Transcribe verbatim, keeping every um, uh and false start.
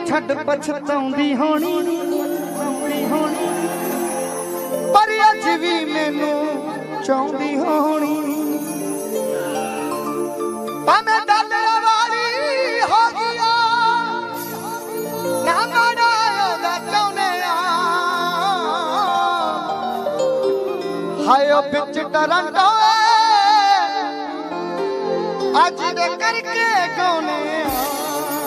छड़ पछताउंदी होनी होनी पर अज भी मैनू चाहुंदी होनी भावें डॉलर वाली हो गया ना माड़ा ओहदा चाहुंदे आ हाय ओ बिच टरंटो अज दे करके गौने आ